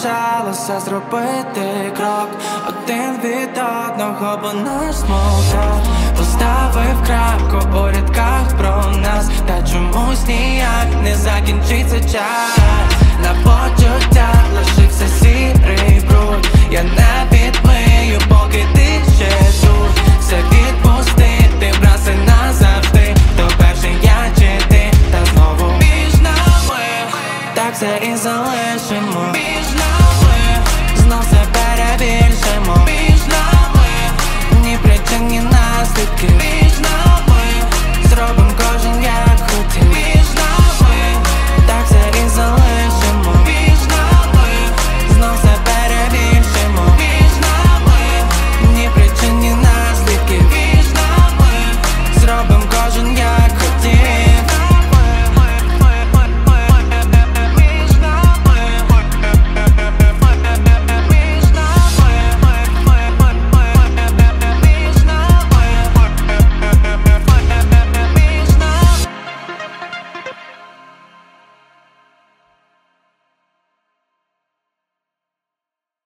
почалося, зробити крок один від одного, бо наш смолток поставив крапку у рядках про нас, та чомусь ніяк не закінчиться час. На почуття лишився сірий бруд, я не відмию, поки ти ще тут. Все відпустити, браси назавжди, то перший я чи ти, та знову між нами так все і залишимо.